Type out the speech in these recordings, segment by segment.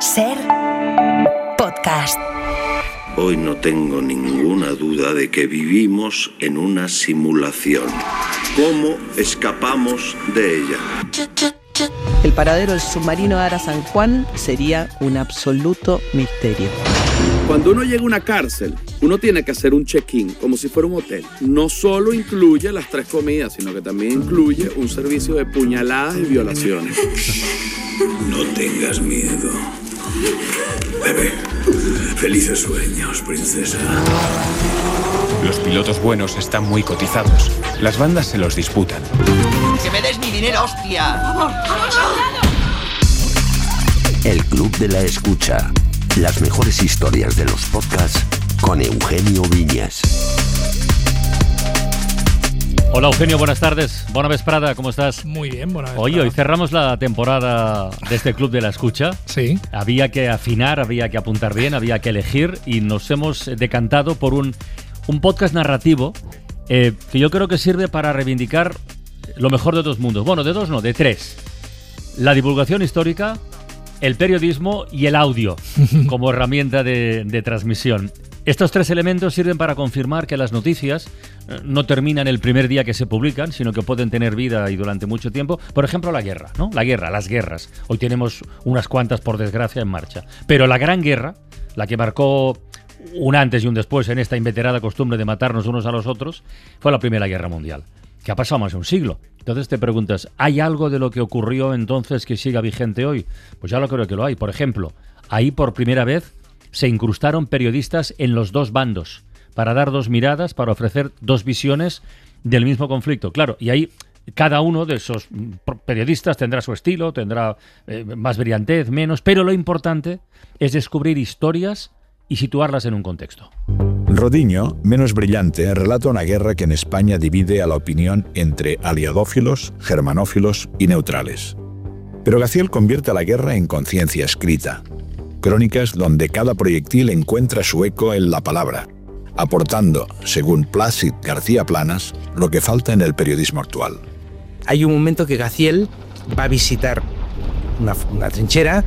SER Podcast. Hoy no tengo ninguna duda de que vivimos en una simulación. ¿Cómo escapamos de ella? El paradero del submarino Ara San Juan sería un absoluto misterio. Cuando uno llega a una cárcel, uno tiene que hacer un check-in, como si fuera un hotel. No solo incluye las 3 comidas, sino que también incluye un servicio de puñaladas y violaciones. No tengas miedo. Bebé, felices sueños, princesa. Los pilotos buenos están muy cotizados. Las bandas se los disputan. ¡Que me des mi dinero, hostia! El Club de la Escucha. Las mejores historias de los podcasts con Eugenio Viñas. Hola Eugenio, buenas tardes. Bona vesprada, ¿cómo estás? Muy bien, buena vesprada. Oye, hoy cerramos la temporada de este Club de la Escucha. Sí. Había que afinar, había que apuntar bien, había que elegir y nos hemos decantado por un podcast narrativo que yo creo que sirve para reivindicar lo mejor de 2 mundos. Bueno, de 2 no, de 3. La divulgación histórica, el periodismo y el audio como herramienta de transmisión. Estos 3 elementos sirven para confirmar que las noticias no terminan el primer día que se publican, sino que pueden tener vida y durante mucho tiempo. Por ejemplo, la guerra, ¿no? Las guerras. Hoy tenemos unas cuantas, por desgracia, en marcha. Pero la Gran Guerra, la que marcó un antes y un después en esta inveterada costumbre de matarnos unos a los otros, fue la Primera Guerra Mundial, que ha pasado más de un siglo. Entonces te preguntas, ¿hay algo de lo que ocurrió entonces que siga vigente hoy? Pues ya lo creo que lo hay. Por ejemplo, ahí por primera vez se incrustaron periodistas en los 2 bandos para dar 2 miradas, para ofrecer 2 visiones del mismo conflicto. Claro, y ahí cada uno de esos periodistas tendrá su estilo, tendrá más brillantez, menos, pero lo importante es descubrir historias y situarlas en un contexto. Rodiño, menos brillante, relata una guerra que en España divide a la opinión entre aliadófilos, germanófilos y neutrales. Pero Gaziel convierte a la guerra en conciencia escrita. Crónicas donde cada proyectil encuentra su eco en la palabra, aportando, según Plácid García Planas, lo que falta en el periodismo actual. Hay un momento que Gaziel va a visitar una trinchera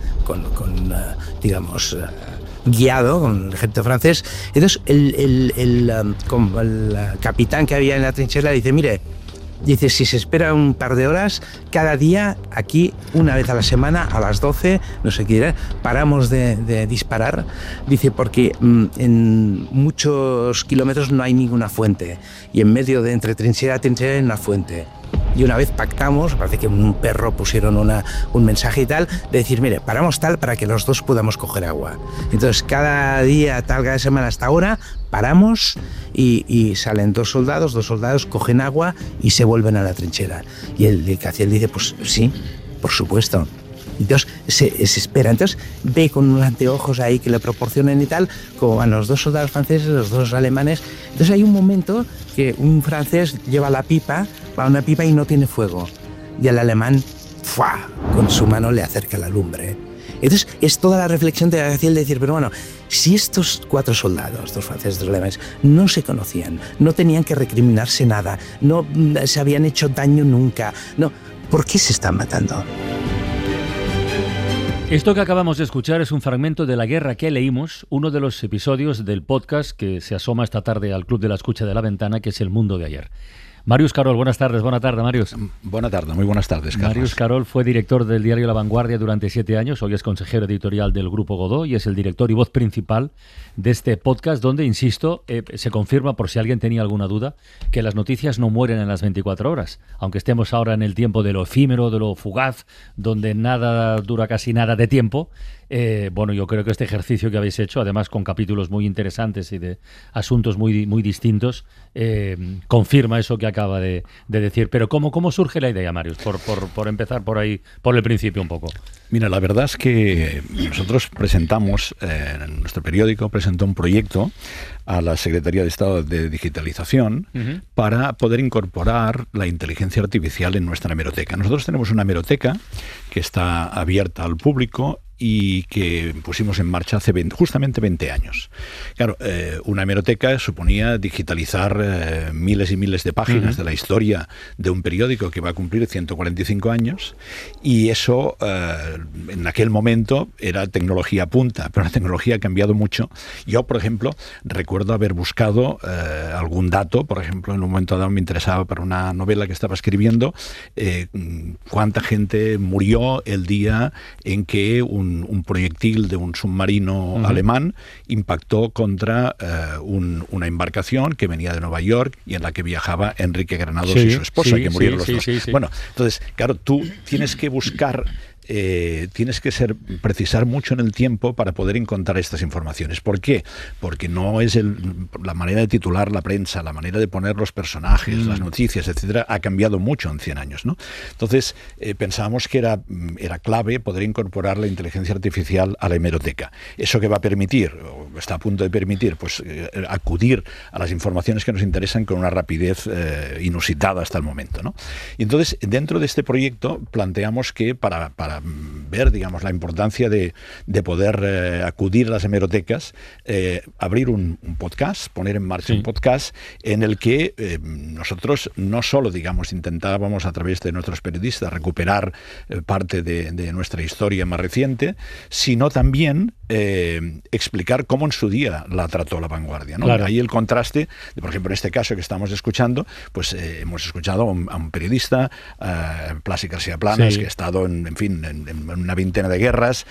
guiado con el ejército francés. Entonces el capitán que había en la trinchera dice, mire, dice, si se espera un par de horas, cada día aquí, una vez a la semana, a las 12, no sé qué dirá, paramos de disparar. Dice, porque en muchos kilómetros no hay ninguna fuente. Y en medio de entre trinchera y trinchera hay una fuente. Y una vez pactamos, parece que un perro pusieron un mensaje y tal, de decir, mire, paramos tal para que los 2 podamos coger agua. Entonces, cada día, cada semana hasta ahora, paramos y salen 2 soldados cogen agua y se vuelven a la trinchera. Y el Gaziel dice, pues sí, por supuesto. Entonces se espera, entonces ve con unos anteojos ahí que le proporcionan y tal, como van los 2 soldados franceses, los 2 alemanes. Entonces hay un momento que un francés lleva la pipa, va a una pipa y no tiene fuego. Y el alemán, ¡fua!, con su mano le acerca la lumbre. Entonces es toda la reflexión de Gaziel de decir, pero bueno, si estos 4 soldados, 2 franceses, 2 alemanes, no se conocían, no tenían que recriminarse nada, no se habían hecho daño nunca, no, ¿por qué se están matando? Esto que acabamos de escuchar es un fragmento de La guerra que leímos, uno de los episodios del podcast que se asoma esta tarde al Club de la Escucha de la Ventana, que es El Mundo de Ayer. Màrius Carol, buenas tardes. Buena tarde, Màrius. Buena tarde, muy buenas tardes, Carlos. Màrius Carol fue director del diario La Vanguardia durante 7 años, hoy es consejero editorial del Grupo Godó y es el director y voz principal de este podcast donde, insisto, se confirma, por si alguien tenía alguna duda, que las noticias no mueren en las 24 horas. Aunque estemos ahora en el tiempo de lo efímero, de lo fugaz, donde nada dura casi nada de tiempo, bueno, yo creo que este ejercicio que habéis hecho, además con capítulos muy interesantes y de asuntos muy, muy distintos, confirma eso que acaba de decir. Pero ¿cómo surge la idea, Màrius? Por empezar por ahí, por el principio un poco. Mira, la verdad es que nosotros presentamos, nuestro periódico presentó un proyecto a la Secretaría de Estado de Digitalización para poder incorporar la inteligencia artificial en nuestra hemeroteca. Nosotros tenemos una hemeroteca que está abierta al público y que pusimos en marcha hace justamente 20 años. Claro, una hemeroteca suponía digitalizar miles y miles de páginas de la historia de un periódico que va a cumplir 145 años, y eso en aquel momento era tecnología punta, pero la tecnología ha cambiado mucho. Yo, por ejemplo, recuerdo haber buscado algún dato, por ejemplo, en un momento dado me interesaba para una novela que estaba escribiendo, cuánta gente murió el día en que un proyectil de un submarino alemán impactó contra una embarcación que venía de Nueva York y en la que viajaba Enrique Granados y su esposa, que murieron los dos. Bueno, entonces, claro, tú tienes que buscar, tienes que precisar mucho en el tiempo para poder encontrar estas informaciones. ¿Por qué? Porque no es la manera de titular la prensa, la manera de poner los personajes, las noticias, etcétera, ha cambiado mucho en 100 años, ¿no? Entonces, pensábamos que era clave poder incorporar la inteligencia artificial a la hemeroteca. ¿Eso que va a permitir, o está a punto de permitir, pues acudir a las informaciones que nos interesan con una rapidez inusitada hasta el momento, ¿no? Y entonces, dentro de este proyecto, planteamos que para ver, digamos, la importancia de poder acudir a las hemerotecas, abrir un podcast, poner en marcha un podcast en el que nosotros no solo, digamos, intentábamos a través de nuestros periodistas recuperar parte de nuestra historia más reciente, sino también explicar cómo en su día la trató La Vanguardia, ¿no? Claro. Ahí el contraste, por ejemplo, en este caso que estamos escuchando, pues hemos escuchado a un periodista, Blasi García Planas, que ha estado en una veintena de guerras,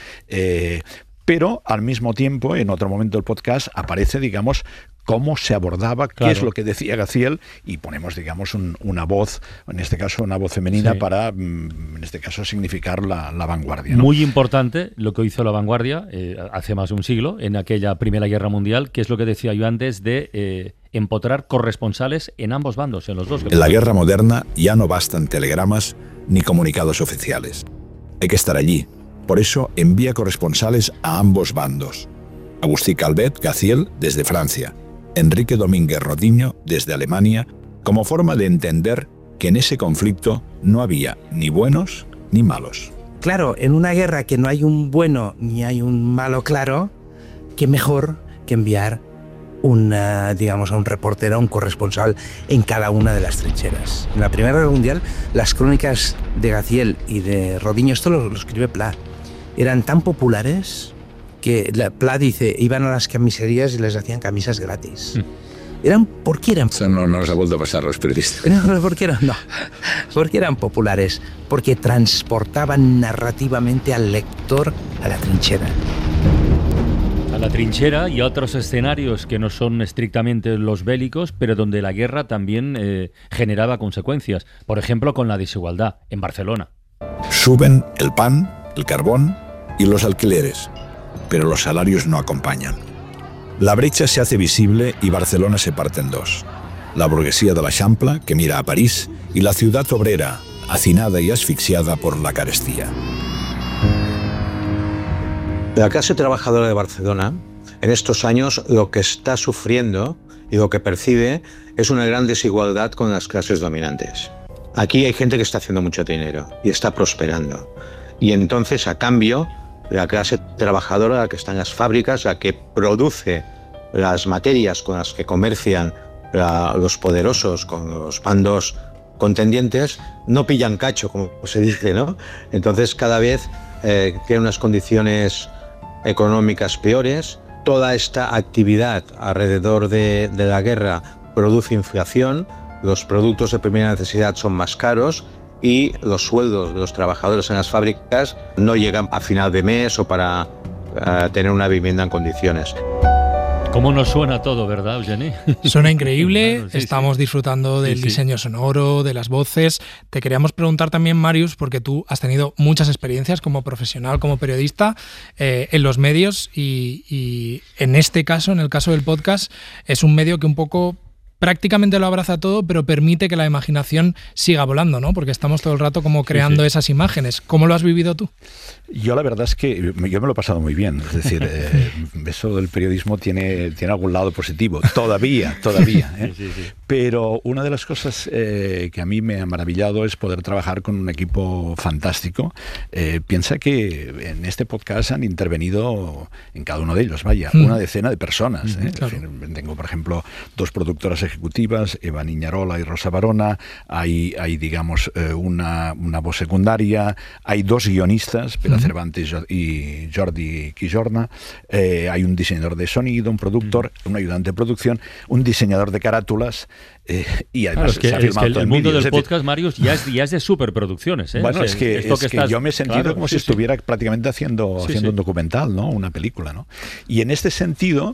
pero al mismo tiempo, en otro momento del podcast, aparece, digamos, cómo se abordaba, qué es lo que decía Gaziel, y ponemos, digamos, una voz, en este caso una voz femenina, para, en este caso, significar la vanguardia, ¿no? Muy importante lo que hizo La Vanguardia hace más de un siglo, en aquella Primera Guerra Mundial, que es lo que decía yo antes de empotrar corresponsales en ambos bandos, en los dos. En la guerra moderna ya no bastan telegramas ni comunicados oficiales. Hay que estar allí. Por eso envía corresponsales a ambos bandos. Agustí Calvet Gaziel desde Francia, Enrique Domínguez Rodiño desde Alemania, como forma de entender que en ese conflicto no había ni buenos ni malos. Claro, en una guerra que no hay un bueno ni hay un malo claro, qué mejor que enviar a un reportero, a un corresponsal en cada una de las trincheras. En la Primera Guerra Mundial, las crónicas de Gaziel y de Rodiño, esto lo escribe Pla, eran tan populares que Pla dice, iban a las camiserías y les hacían camisas gratis. ¿Por qué eran? Eso no nos ha vuelto a pasar a los periodistas. Porque eran populares, porque transportaban narrativamente al lector a la trinchera. A la trinchera y a otros escenarios que no son estrictamente los bélicos, pero donde la guerra también generaba consecuencias. Por ejemplo, con la desigualdad en Barcelona. Suben el pan, el carbón y los alquileres, pero los salarios no acompañan. La brecha se hace visible y Barcelona se parte en dos. La burguesía de l'Eixample, que mira a París, y la ciudad obrera, hacinada y asfixiada por la carestía. La clase trabajadora de Barcelona, en estos años, lo que está sufriendo y lo que percibe es una gran desigualdad con las clases dominantes. Aquí hay gente que está haciendo mucho dinero y está prosperando. Y entonces, a cambio, la clase trabajadora, la que está en las fábricas, la que produce las materias con las que comercian los poderosos con los bandos contendientes, no pillan cacho, como se dice, ¿no? Entonces, cada vez tienen unas condiciones económicas peores. Toda esta actividad alrededor de la guerra produce inflación, los productos de primera necesidad son más caros y los sueldos de los trabajadores en las fábricas no llegan a final de mes o para tener una vivienda en condiciones. ¿Cómo nos suena todo, verdad, Eugeni? Suena increíble, bueno, estamos disfrutando del diseño sonoro, de las voces. Te queríamos preguntar también, Màrius, porque tú has tenido muchas experiencias como profesional, como periodista en los medios y en este caso, en el caso del podcast, es un medio que un poco prácticamente lo abraza todo, pero permite que la imaginación siga volando, ¿no? Porque estamos todo el rato como creando esas imágenes. ¿Cómo lo has vivido tú? Yo la verdad es que yo me lo he pasado muy bien. Es decir, eso del periodismo tiene algún lado positivo. Todavía. Pero una de las cosas que a mí me ha maravillado es poder trabajar con un equipo fantástico. Piensa que en este podcast han intervenido en cada uno de ellos, una decena de personas. Claro. Tengo, por ejemplo, 2 productoras ejecutivas, Eva Niñarola y Rosa Barona. Hay digamos, una voz secundaria. Hay 2 guionistas, Pere Cervantes y Jordi Quijorna. Hay un diseñador de sonido, un productor, un ayudante de producción, un diseñador de carátulas. Y además claro, es que el mundo del podcast, Marius, ya es de superproducciones. Bueno, es que yo me he sentido como si estuviera prácticamente haciendo un documental, ¿no? Una película, ¿no? Y en este sentido,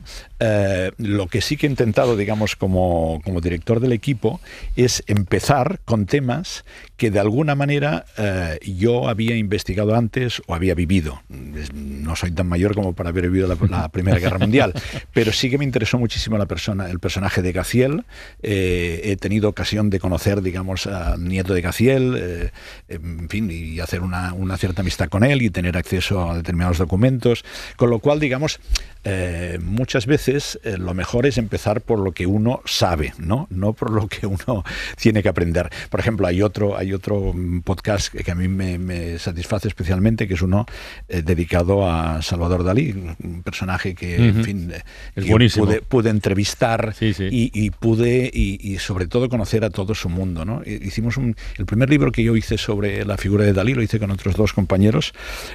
lo que sí que he intentado, digamos, como director del equipo, es empezar con temas que de alguna manera yo había investigado antes o había vivido. No soy tan mayor como para haber vivido la Primera Guerra Mundial, pero sí que me interesó muchísimo el personaje de Gaziel. He tenido ocasión de conocer, digamos, al nieto de Gaziel, en fin, y hacer una cierta amistad con él y tener acceso a determinados documentos, con lo cual, digamos, muchas veces lo mejor es empezar por lo que uno sabe, no por lo que uno tiene que aprender. Por ejemplo, hay otro podcast que a mí me satisface especialmente, que es uno dedicado a Salvador Dalí, un personaje que, en fin, que pude entrevistar y pude y sobre todo conocer a todo su mundo, ¿no? Hicimos el primer libro que yo hice sobre la figura de Dalí, lo hice con otros 2 compañeros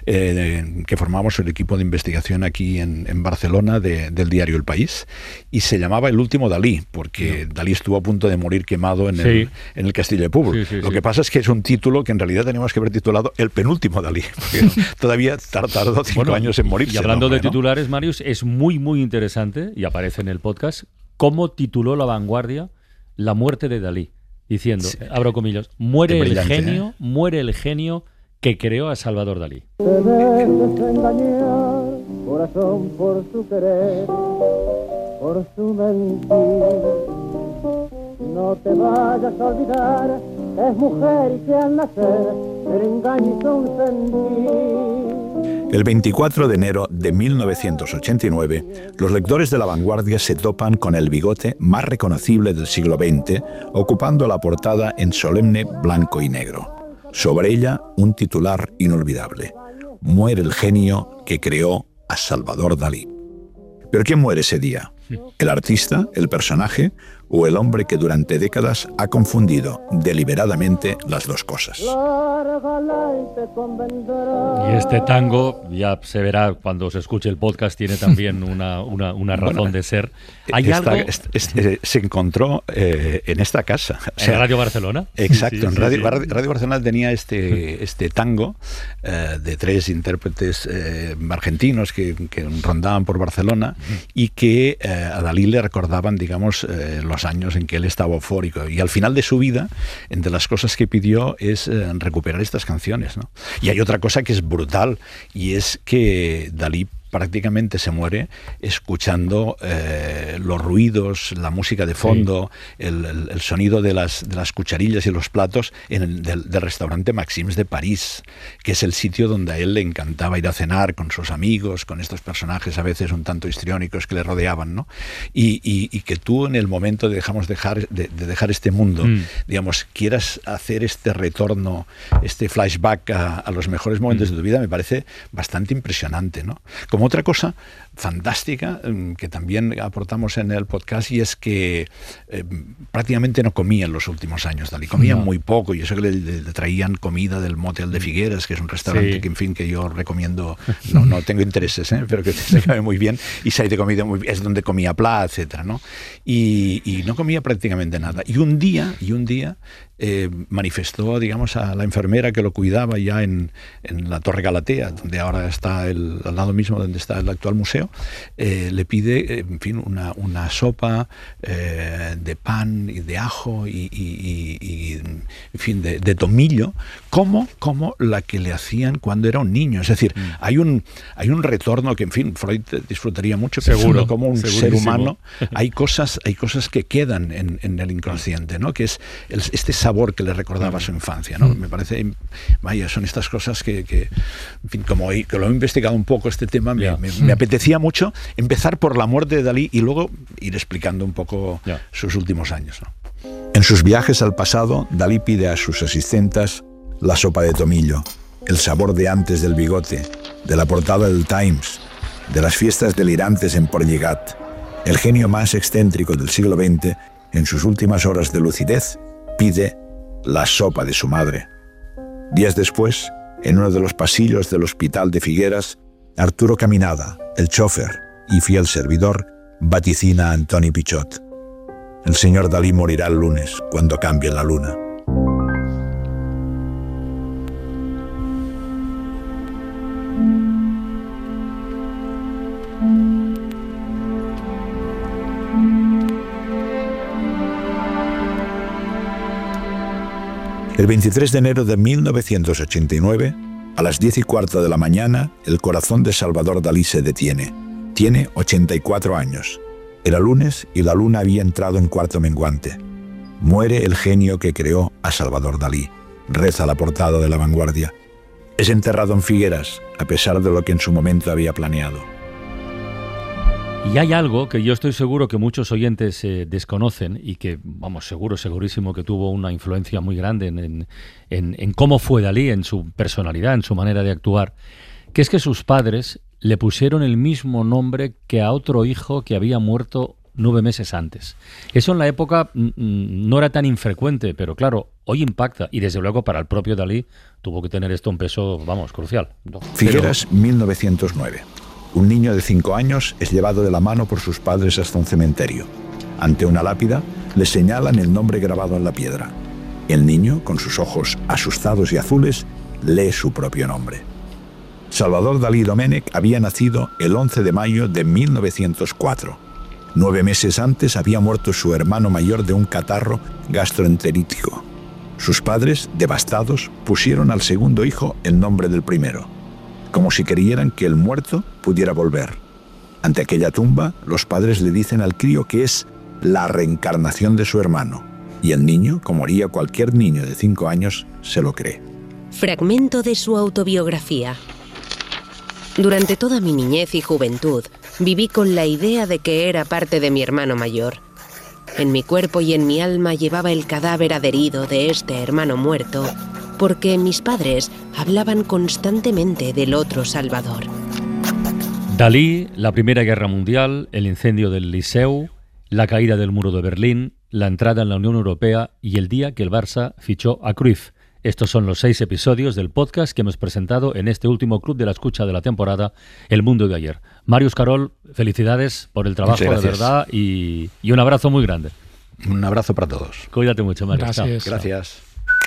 que formamos el equipo de investigación aquí en Barcelona del diario El País, y se llamaba El último Dalí, porque Dalí estuvo a punto de morir quemado en el Castillo de Púbol. Lo que pasa es que es un título que en realidad teníamos que haber titulado El penúltimo Dalí, porque todavía tardó 5 años en morirse. Y hablando de titulares, Marius, es muy, muy interesante, y aparece en el podcast, cómo tituló La Vanguardia la muerte de Dalí, diciendo, abro comillas, muere el genio que creó a Salvador Dalí. Te dejes engañar, corazón, por su querer, por su mentir. No te vayas a olvidar, es mujer y que al nacer el engaño hizo un sentir. El 24 de enero de 1989, los lectores de La Vanguardia se topan con el bigote más reconocible del siglo XX, ocupando la portada en solemne blanco y negro. Sobre ella, un titular inolvidable: muere el genio que creó a Salvador Dalí. ¿Pero quién muere ese día? ¿El artista, el personaje o el hombre que durante décadas ha confundido deliberadamente las 2 cosas? Y este tango, ya se verá cuando se escuche el podcast, tiene también una razón de ser. ¿Hay algo? Se encontró en esta casa. O sea, ¿en Radio Barcelona? Exacto, en Radio Barcelona tenía este tango de 3 intérpretes argentinos que rondaban por Barcelona y que a Dalí le recordaban, digamos, los años en que él estaba eufórico, y al final de su vida, entre las cosas que pidió es recuperar estas canciones, ¿no? Y hay otra cosa que es brutal, y es que Dalí prácticamente se muere escuchando los ruidos, la música de fondo, el sonido de las cucharillas y los platos del restaurante Maxims de París, que es el sitio donde a él le encantaba ir a cenar con sus amigos, con estos personajes a veces un tanto histriónicos que le rodeaban, ¿no? Y que tú, en el momento de dejar este mundo, digamos, quieras hacer este retorno, este flashback a los mejores momentos de tu vida, me parece bastante impresionante, ¿no? Como otra cosa fantástica que también aportamos en el podcast, y es que prácticamente no comía en los últimos años Dalí, comía muy poco, y eso que le traían comida del Motel de Figueras, que es un restaurante que, en fin, que yo recomiendo, no tengo intereses, pero que se cabe muy bien, y se hay de comida es donde comía Pla, etcétera, ¿no? Y no comía prácticamente nada. Y un día manifestó, digamos, a la enfermera que lo cuidaba ya en la Torre Galatea, donde ahora está al lado mismo donde está el actual museo, le pide, en fin, una sopa de pan y de ajo y en fin, de tomillo, como la que le hacían cuando era un niño. Es decir, hay un retorno que, en fin, Freud disfrutaría mucho, seguro, como un segurísimo. ser humano. Hay cosas que quedan en el inconsciente, ¿no? Que es este sabor que le recordaba a su infancia, ¿no? Me parece, vaya, son estas cosas que en fin, como que lo he investigado un poco este tema, me apetecía mucho empezar por la muerte de Dalí y luego ir explicando un poco sus últimos años, ¿no? En sus viajes al pasado, Dalí pide a sus asistentes la sopa de tomillo, el sabor de antes del bigote, de la portada del Times, de las fiestas delirantes en Port Lligat. El genio más excéntrico del siglo XX, en sus últimas horas de lucidez, pide la sopa de su madre. Días después, en uno de los pasillos del hospital de Figueras, Arturo Caminada, el chofer y fiel servidor, vaticina a Antoni Pichot: el señor Dalí morirá el lunes, cuando cambie la luna. El 23 de enero de 1989, a las 10:15 de la mañana, el corazón de Salvador Dalí se detiene. Tiene 84 años. Era lunes y la luna había entrado en cuarto menguante. Muere el genio que creó a Salvador Dalí, reza la portada de La Vanguardia. Es enterrado en Figueras, a pesar de lo que en su momento había planeado. Y hay algo que yo estoy seguro que muchos oyentes desconocen y que, vamos, segurísimo que tuvo una influencia muy grande en cómo fue Dalí, en su personalidad, en su manera de actuar, que es que sus padres le pusieron el mismo nombre que a otro hijo que había muerto 9 meses antes. Eso en la época no era tan infrecuente, pero claro, hoy impacta, y desde luego para el propio Dalí tuvo que tener esto un peso, vamos, crucial. Figueras, 1909. Un niño de 5 años es llevado de la mano por sus padres hasta un cementerio. Ante una lápida le señalan el nombre grabado en la piedra. El niño, con sus ojos asustados y azules, lee su propio nombre. Salvador Dalí Domènech había nacido el 11 de mayo de 1904. 9 meses antes había muerto su hermano mayor de un catarro gastroenterítico. Sus padres, devastados, pusieron al segundo hijo el nombre del primero, como si creyeran que el muerto pudiera volver. Ante aquella tumba, los padres le dicen al crío que es la reencarnación de su hermano, y el niño, como haría cualquier niño de 5 años, se lo cree. Fragmento de su autobiografía. Durante toda mi niñez y juventud, viví con la idea de que era parte de mi hermano mayor. En mi cuerpo y en mi alma llevaba el cadáver adherido de este hermano muerto, porque mis padres hablaban constantemente del otro Salvador. Dalí, la Primera Guerra Mundial, el incendio del Liceu, la caída del muro de Berlín, la entrada en la Unión Europea y el día que el Barça fichó a Cruyff. Estos son los 6 episodios del podcast que hemos presentado en este último Club de la Escucha de la temporada, El Mundo de Ayer. Marius Carol, felicidades por el trabajo, de verdad, y un abrazo muy grande. Un abrazo para todos. Cuídate mucho, Marius. Gracias. Chao. Gracias.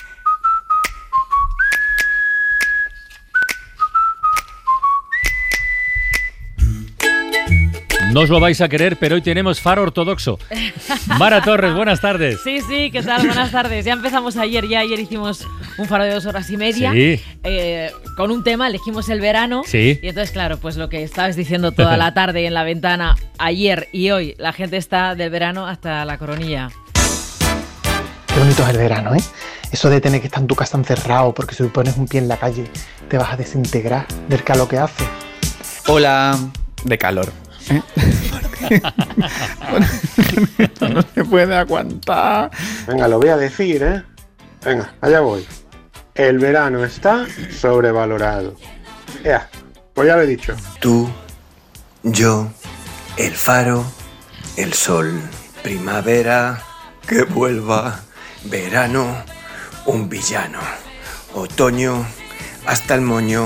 No os lo vais a querer, pero hoy tenemos Faro Ortodoxo. Mara Torres, buenas tardes. Sí, ¿qué tal? Buenas tardes. Ya empezamos ayer hicimos un faro de 2 horas y media. Sí. Con un tema, elegimos el verano. Sí. Y entonces, claro, pues lo que estabas diciendo toda la tarde en la ventana, ayer y hoy, la gente está del verano hasta la coronilla. Qué bonito es el verano, ¿eh? Eso de tener que estar en tu casa encerrado porque si pones un pie en la calle te vas a desintegrar del calor que hace. Hola, de calor. No se puede aguantar. Venga, lo voy a decir, ¿eh? Venga, allá voy. El verano está sobrevalorado. Ya, pues ya lo he dicho. Tú, yo, el faro, el sol, primavera, que vuelva, verano, un villano, otoño, hasta el moño,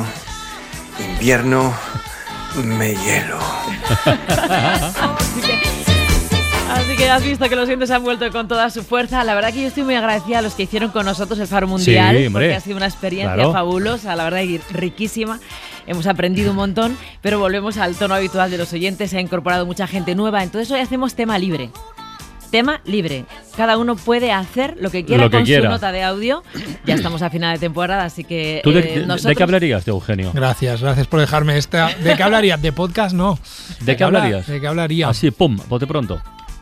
invierno, me hielo. Así que has visto que los vientos han vuelto con toda su fuerza. La verdad que yo estoy muy agradecida a los que hicieron con nosotros el Faro Mundial, Sí, hombre. porque ha sido una experiencia fabulosa, la verdad que riquísima. Hemos aprendido un montón, pero volvemos al tono habitual de los oyentes. Se ha incorporado mucha gente nueva, entonces hoy hacemos tema libre. Tema libre. Cada uno puede hacer lo que quiera Lo que con quiera. su nota de audio. Ya estamos a final de temporada, así que ¿Tú de nosotros... qué hablarías, de Eugenio? Gracias por dejarme esta. ¿De qué hablaría? ¿De podcast? No. ¿De qué hablarías? ¿De qué hablaría? Así, pum, bote pronto.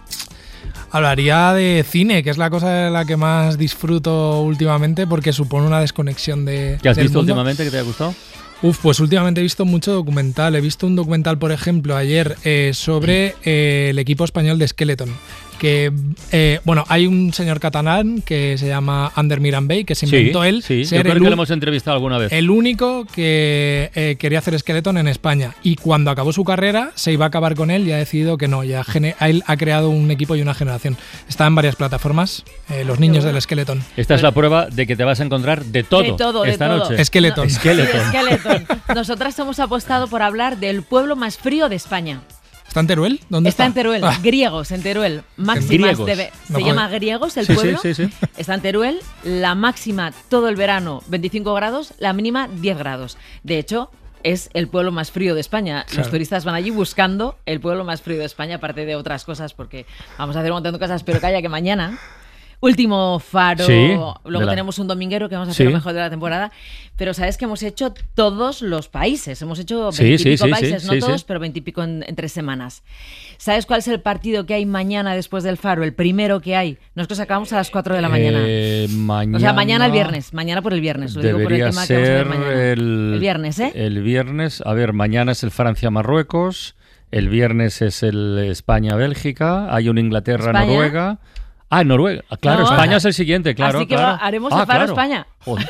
Hablaría de cine, que es la cosa de la que más disfruto últimamente porque supone una desconexión de. ¿Qué has del visto mundo. últimamente que te haya gustado? Pues últimamente he visto mucho documental. He visto un documental, por ejemplo, ayer sobre el equipo español de Skeleton. Que, hay un señor catalán que se llama Ander Mirambey, que se inventó él Sí, ser yo creo que lo hemos entrevistado alguna vez. el único que quería hacer Skeleton en España. Y cuando acabó su carrera, se iba a acabar con él y ha decidido que no. Él ha creado un equipo y una generación. Está en varias plataformas, los niños del Skeleton. Esta es la prueba de que te vas a encontrar de todo, esta noche. Skeleton. Skeleton. Nosotras hemos apostado por hablar del pueblo más frío de España. ¿Está en Teruel? ¿Dónde está? Está en Teruel, griegos, en Teruel. Máximas ¿Griegos? se llama Griegos el pueblo. Sí. Está en Teruel, la máxima todo el verano 25 grados, la mínima 10 grados. De hecho, es el pueblo más frío de España. Claro. Los turistas van allí buscando el pueblo más frío de España, aparte de otras cosas, porque vamos a hacer un montón de cosas, pero calla que mañana... Último Faro, luego tenemos un dominguero que vamos a hacer lo mejor de la temporada, pero sabes que hemos hecho todos los países, hemos hecho 20 y pico países, no todos, pero 20 y pico en 3 semanas. ¿Sabes cuál es el partido que hay mañana después del Faro? El primero que hay. Nosotros acabamos a las 4 de la mañana. Mañana, o sea, mañana el viernes, mañana por el viernes, lo digo por el tema que vamos a ver mañana. El viernes, ¿eh? El viernes, a ver, mañana es el Francia-Marruecos, el viernes es el España-Bélgica, hay un Inglaterra-Noruega... Noruega. Claro, No, España es el siguiente, claro. Así que claro. haremos el Faro España. Joder.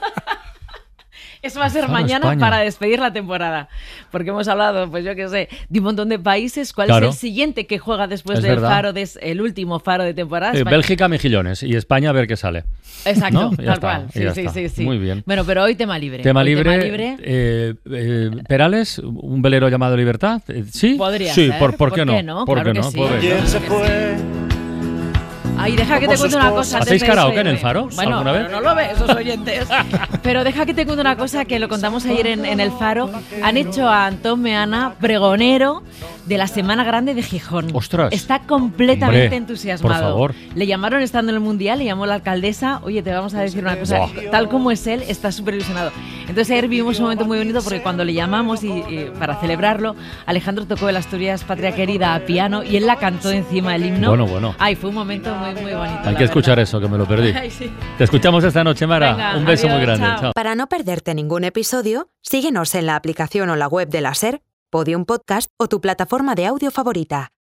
Eso va a ser Faro mañana España. para despedir la temporada. Porque hemos hablado, pues yo qué sé, de un montón de países. ¿Cuál es el siguiente que juega después Es del verdad. Faro, el último Faro de temporada? España. Bélgica, mejillones. Y España, a ver qué sale. Exacto, ¿No? Ya tal está, cual. Sí. Muy bien. Bueno, pero hoy tema libre. Tema Hoy libre. Perales, un velero llamado Libertad. ¿Sí? Podría sí, ser. ¿por qué no? ¿Por qué no? Claro que sí. Ay, deja que te cuente una cosa. ¿Hacéis karaoke en el Faro? Bueno, ¿Alguna vez? no lo ve, esos oyentes. Pero deja que te cuente una cosa que lo contamos ayer en el Faro. Han hecho a Antón Meana pregonero de la Semana Grande de Gijón. ¡Ostras! Está completamente Hombre, entusiasmado. por favor. Le llamaron estando en el Mundial, le llamó la alcaldesa. Oye, te vamos a decir una cosa. Tal como es él, está súper ilusionado. Entonces ayer vivimos un momento muy bonito porque cuando le llamamos y para celebrarlo, Alejandro tocó el Asturias Patria Querida a piano y él la cantó encima del himno. Bueno. Ay, fue un momento muy bonito. Hay que escuchar eso, que me lo perdí. Ay, sí. Te escuchamos esta noche, Mara. Venga, un beso adiós, muy grande. chao. Chao. Para no perderte ningún episodio, síguenos en la aplicación o la web de la SER, Podium Podcast o tu plataforma de audio favorita.